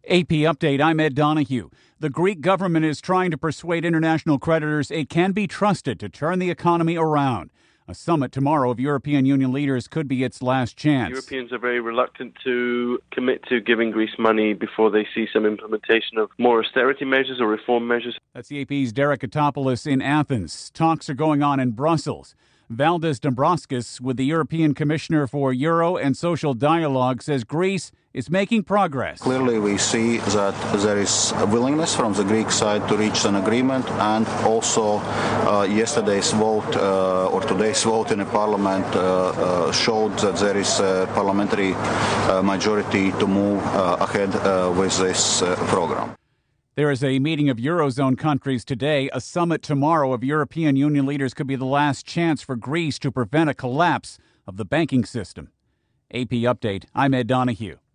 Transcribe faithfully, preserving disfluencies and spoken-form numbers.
A P Update, I'm Ed Donahue. The Greek government is trying to persuade international creditors it can be trusted to turn the economy around. A summit tomorrow of European Union leaders could be its last chance. Europeans are very reluctant to commit to giving Greece money before they see some implementation of more austerity measures or reform measures. That's the A P's Derek Katopoulos in Athens. Talks are going on in Brussels. Valdis Dombrovskis, with the European Commissioner for Euro and Social Dialogue, says Greece is making progress. Clearly, we see that there is a willingness from the Greek side to reach an agreement, and also uh, yesterday's vote uh, or today's vote in the parliament uh, uh, showed that there is a parliamentary uh, majority to move uh, ahead uh, with this uh, program. There is a meeting of Eurozone countries today. A summit tomorrow of European Union leaders could be the last chance for Greece to prevent a collapse of the banking system. A P Update, I'm Ed Donahue.